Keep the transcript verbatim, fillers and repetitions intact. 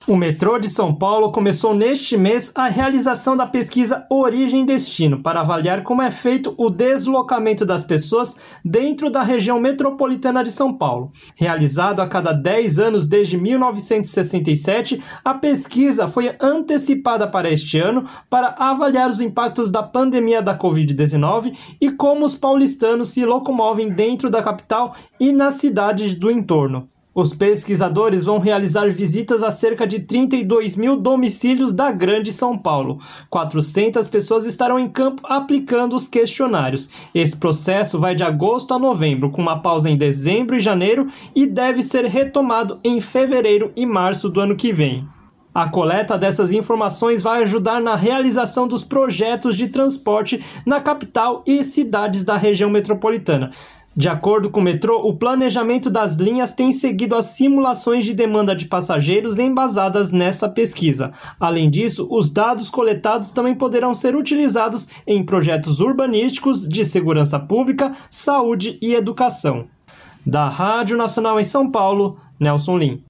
O metrô de São Paulo começou neste mês a realização da pesquisa Origem e Destino para avaliar como é feito o deslocamento das pessoas dentro da região metropolitana de São Paulo. Realizado a cada dez anos desde mil novecentos e sessenta e sete, a pesquisa foi antecipada para este ano para avaliar os impactos da pandemia da covid dezenove e como os paulistanos se locomovem dentro da capital e nas cidades do entorno. Os pesquisadores vão realizar visitas a cerca de trinta e dois mil domicílios da Grande São Paulo. quatrocentas pessoas estarão em campo aplicando os questionários. Esse processo vai de agosto a novembro, com uma pausa em dezembro e janeiro, e deve ser retomado em fevereiro e março do ano que vem. A coleta dessas informações vai ajudar na realização dos projetos de transporte na capital e cidades da região metropolitana. De acordo com o metrô, o planejamento das linhas tem seguido as simulações de demanda de passageiros embasadas nessa pesquisa. Além disso, os dados coletados também poderão ser utilizados em projetos urbanísticos, de segurança pública, saúde e educação. Da Rádio Nacional em São Paulo, Nelson Lim.